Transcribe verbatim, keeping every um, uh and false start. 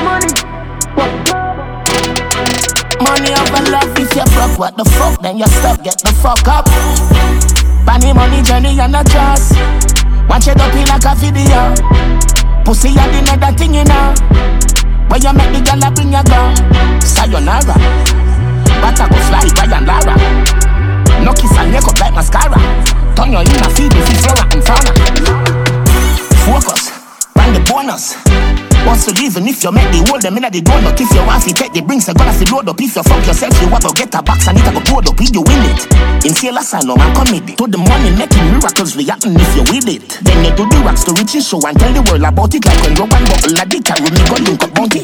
money. Money over love, if you broke, what the fuck? Then you stuck, get the fuck up. Money, money journey and a trust. Watch it up in like a video. Pussy you the another thing you know. Where you make the girl bring your gun. Sayonara. But I go fly by and Lara. No kiss and make up like mascara. Turn your in a feed with flora and fauna. Focus, run the bonus. Once you leave, and if you make the world, them inna the donut. If you want to take the brings, you gonna fi load up. If you fuck yourself, you want to get a box and it a go pour up. If you win it, in Sailor no man comedy. To the money making miracles reacting if you with it. Then you do the rocks to riches show and tell the world about it. Like when Rob and Bottle like the carry me got link up bounty.